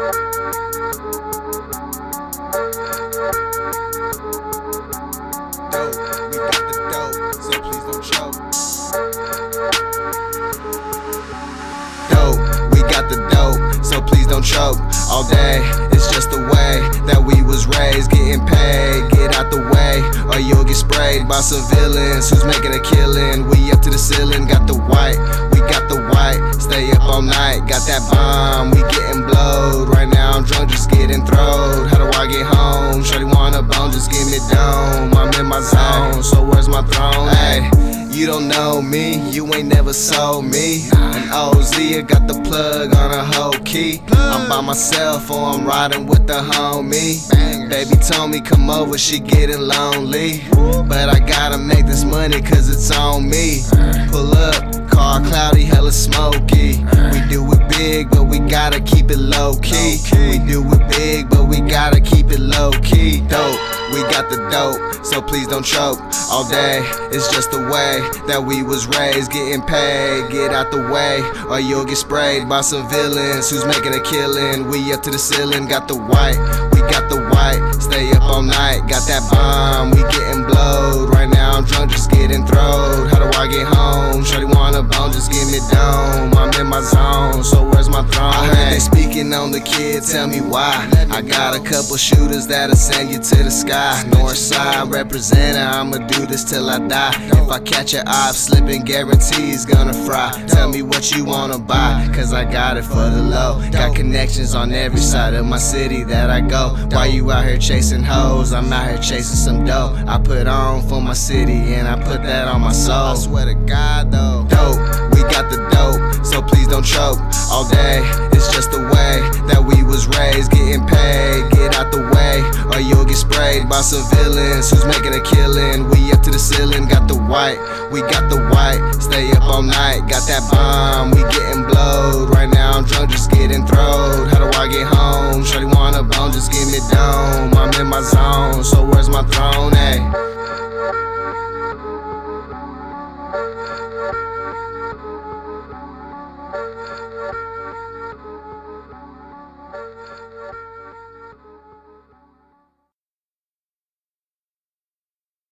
Choke all day, it's just the way that we was raised. Getting paid, get out the way, or you'll get sprayed by civilians who's making a killing. We up to the ceiling, got the white, we got the white. Stay up all night, got that bomb, we getting blowed. Right now I'm drunk, just getting throwed. How do I get home? Shorty want a bone, just give me dome. I'm in my zone, so where's my throne? Hey, you don't know me, you ain't never sold me. An OZ, I got the plug on a whole key. I'm by myself or I'm riding with the homie. Baby told me come over, she getting lonely. But I gotta make this money cause it's on me. Pull up, car cloudy, hella smoky. We do it big, but we gotta keep it low key. We do it big, but we gotta keep it low key. Dope, we got the dope, so please don't choke all day. It's just the way that we was raised. Getting paid, get out the way, or you'll get sprayed by some villains who's making a killing. We up to the ceiling, got the white, we got the white. Stay up all night, got that bomb, we getting blowed. Right now I'm drunk, just getting throwed. How do I get home? Shorty want a bone, just give me dome. I'm in my zone, so where's my throne? I heard they speaking on the kid, tell me why. I got a couple shooters that'll send you to the sky. Northside representer, I'ma do this till I die. If I catch your eye slipping, guarantees gonna fry. Tell me what you wanna buy, cause I got it for the low. Got connections on every side of my city that I go. Why you out here chasing hoes? I'm out here chasing some dough. I put on for my city and I put that on my soul. I swear to God though, dope, we got the dope, so please don't choke all day. It's just the way that we was raised. Getting paid, get out the way, or you'll get sprayed by civilians who's making a killing. We up to the ceiling, got the white, we got the white. Stay up all night, got that bomb, we getting blowed. Right now I'm drunk, just getting throwed. How do I get home? Shorty want a bone, just give me dome. I'm in my zone, so where's my throne?